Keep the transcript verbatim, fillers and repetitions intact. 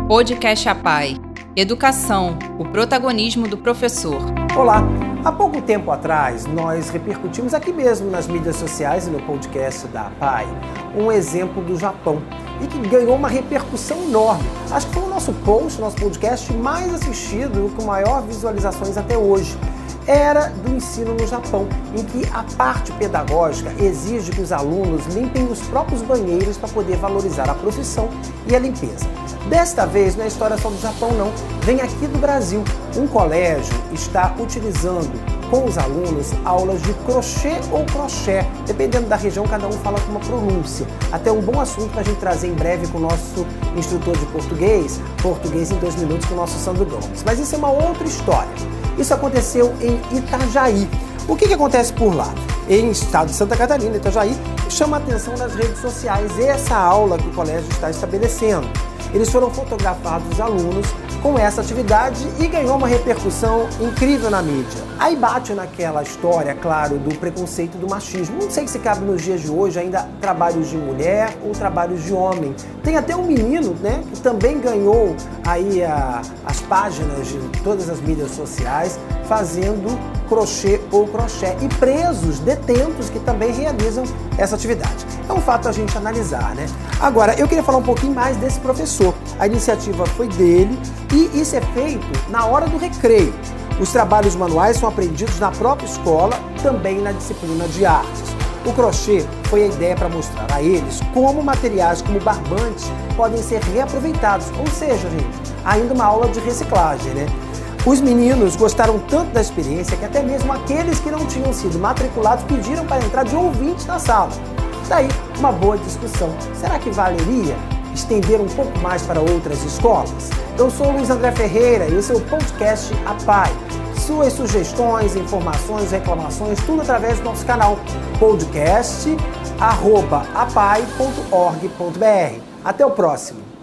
Podcast APAE. Educação, o protagonismo do professor. Olá! Há pouco tempo atrás, nós repercutimos aqui mesmo nas mídias sociais e no podcast da APAE um exemplo do Japão e que ganhou uma repercussão enorme. Acho que foi o nosso post, nosso podcast mais assistido, com maior visualizações até hoje. Era do ensino no Japão, em que a parte pedagógica exige que os alunos limpem os próprios banheiros para poder valorizar a profissão e a limpeza. Desta vez, não é história só do Japão não, vem aqui do Brasil. Um colégio está utilizando com os alunos aulas de crochê ou crochê, dependendo da região, cada um fala com uma pronúncia. Até um bom assunto para a gente trazer em breve com o nosso instrutor de português, português em dois minutos com o nosso Sandro Gomes. Mas isso é uma outra história. Isso aconteceu em Itajaí. O que, que acontece por lá? Em estado de Santa Catarina, Itajaí, chama a atenção nas redes sociais essa aula que o colégio está estabelecendo. Eles foram fotografados, os alunos, com essa atividade e ganhou uma repercussão incrível na mídia. Aí bate naquela história, claro, do preconceito e do machismo. Não sei se cabe nos dias de hoje ainda trabalhos de mulher ou trabalhos de homem. Tem até um menino, né, que também ganhou aí a, as páginas de todas as mídias sociais fazendo crochê ou crochê e presos, detentos que também realizam essa atividade. É um fato a gente analisar, né? Agora, eu queria falar um pouquinho mais desse professor. A iniciativa foi dele e isso é feito na hora do recreio. Os trabalhos manuais são aprendidos na própria escola, também na disciplina de artes. O crochê foi a ideia para mostrar a eles como materiais como barbantes podem ser reaproveitados, ou seja, gente, ainda uma aula de reciclagem, né? Os meninos gostaram tanto da experiência que até mesmo aqueles que não tinham sido matriculados pediram para entrar de ouvintes na sala. Daí, uma boa discussão. Será que valeria estender um pouco mais para outras escolas? Eu sou o Luiz André Ferreira e esse é o podcast APAE. Suas sugestões, informações, reclamações, tudo através do nosso canal podcast arroba apae ponto org ponto br. Até o próximo!